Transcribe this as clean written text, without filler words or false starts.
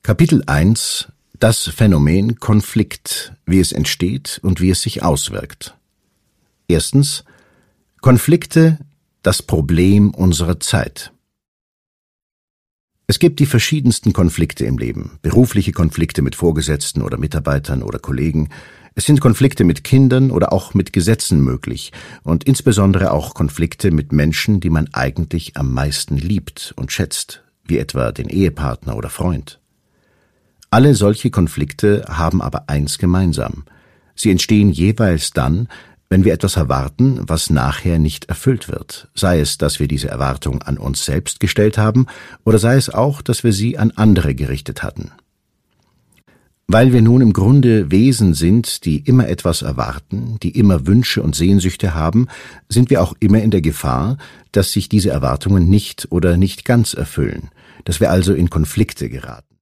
Kapitel 1: Das Phänomen Konflikt, wie es entsteht und wie es sich auswirkt. Erstens: Konflikte, das Problem unserer Zeit. Es gibt die verschiedensten Konflikte im Leben, berufliche Konflikte mit Vorgesetzten oder Mitarbeitern oder Kollegen. Es sind Konflikte mit Kindern oder auch mit Gesetzen möglich und insbesondere auch Konflikte mit Menschen, die man eigentlich am meisten liebt und schätzt, wie etwa den Ehepartner oder Freund. Alle solche Konflikte haben aber eins gemeinsam: Sie entstehen jeweils dann, wenn wir etwas erwarten, was nachher nicht erfüllt wird, sei es, dass wir diese Erwartung an uns selbst gestellt haben, oder sei es auch, dass wir sie an andere gerichtet hatten. Weil wir nun im Grunde Wesen sind, die immer etwas erwarten, die immer Wünsche und Sehnsüchte haben, sind wir auch immer in der Gefahr, dass sich diese Erwartungen nicht oder nicht ganz erfüllen, dass wir also in Konflikte geraten.